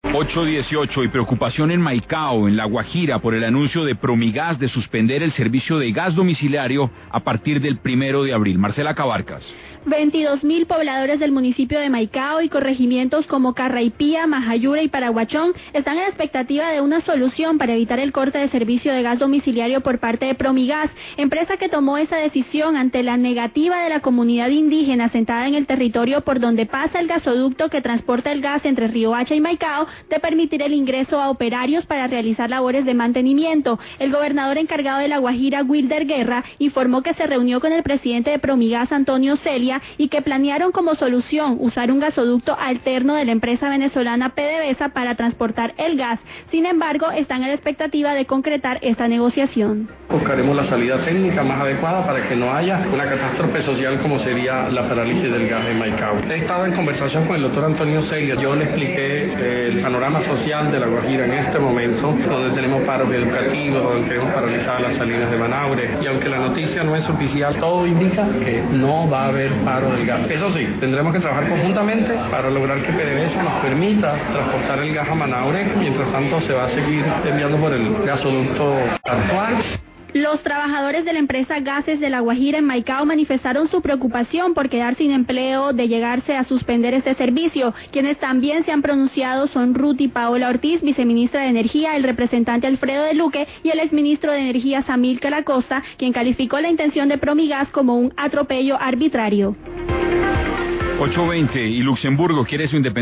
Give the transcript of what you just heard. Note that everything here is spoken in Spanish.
8:18 y preocupación en Maicao, en La Guajira, por el anuncio de Promigas de suspender el servicio de gas domiciliario a partir del 1 de abril. Marcela Cabarcas. 22.000 pobladores del municipio de Maicao y corregimientos como Carraipía, Majayura y Paraguachón están en expectativa de una solución para evitar el corte de servicio de gas domiciliario por parte de Promigas, empresa que tomó esa decisión ante la negativa de la comunidad indígena asentada en el territorio por donde pasa el gasoducto que transporta el gas entre Riohacha y Maicao de permitir el ingreso a operarios para realizar labores de mantenimiento. El gobernador encargado de La Guajira, Wilder Guerra, informó que se reunió con el presidente de Promigas, Antonio Celia, y que planearon como solución usar un gasoducto alterno de la empresa venezolana PDVSA para transportar el gas. Sin embargo, están a la expectativa de concretar esta negociación. Buscaremos la salida técnica más adecuada para que no haya una catástrofe social como sería la parálisis del gas de Maicao. He estado en conversación con el doctor Antonio Celia. Yo le expliqué el panorama social de La Guajira en este momento, donde tenemos paros educativos, donde tenemos paralizadas las salinas de Manaure, y aunque la noticia no es oficial, todo indica que no va a haber paro del gas. Eso sí, tendremos que trabajar conjuntamente para lograr que PDVSA nos permita transportar el gas a Manaure. Mientras tanto, se va a seguir enviando por el gasoducto actual. Los trabajadores de la empresa Gases de La Guajira en Maicao manifestaron su preocupación por quedar sin empleo de llegarse a suspender este servicio. Quienes también se han pronunciado son Ruth y Paola Ortiz, viceministra de Energía, el representante Alfredo de Luque y el exministro de Energía Amílcar Acosta, quien calificó la intención de Promigas como un atropello arbitrario. 8:20 y Luxemburgo quiere su independencia.